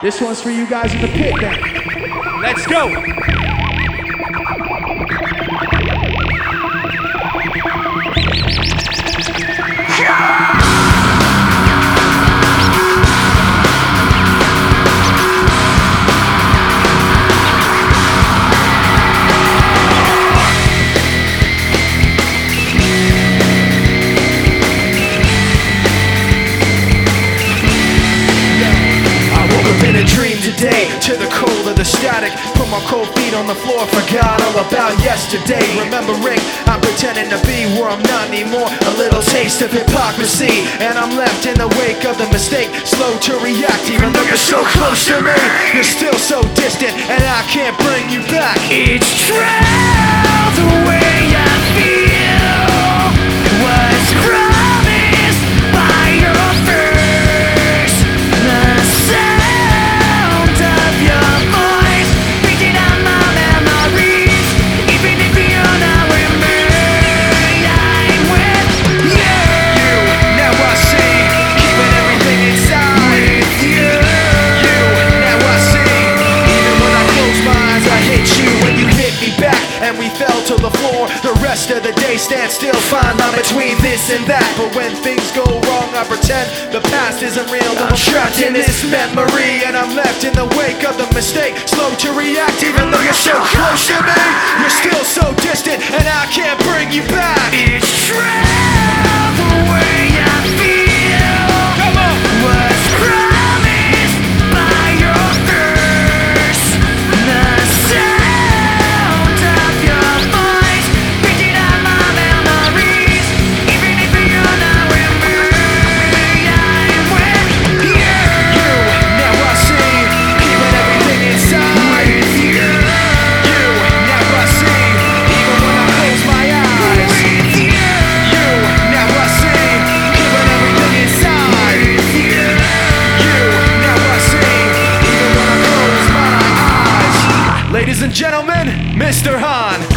This one's for you guys in the pit then. Let's go! Today, to the cold of the static, put my cold feet on the floor, forgot all about yesterday. Remembering, I'm pretending to be where I'm not anymore. A little taste of hypocrisy, and I'm left in the wake of the mistake, slow to react. Even though you're so close to me, you're still so distant, and I can't bring you back. It's true, the way I feel was promised by your face. The sound of your voice picking up my memories. Even if you're not with me, I'm with you. Now I see, keeping everything inside. With you. Now I see, even when I close my eyes, I hit you when you hit me back, and we fell to the floor. The rest of the day stand still, fine line between this and that. But when things go wrong, I pretend the past isn't real. I'm trapped in this memory, and I'm left in the wake of the mistake, slow to react. Even though you're so close to me, you're still so distant, and I can't bring you back. It's true, the way I feel was promised by your face. The sound of your voice picking up my memories. Even if you're not with me, I'm with you. Now I see, keeping everything inside. With you. Now I see, even when I close my eyes. With you. Now I see, keeping everything inside. With you. Now I see, even when I close my eyes. Ladies and gentlemen, Mr. Han.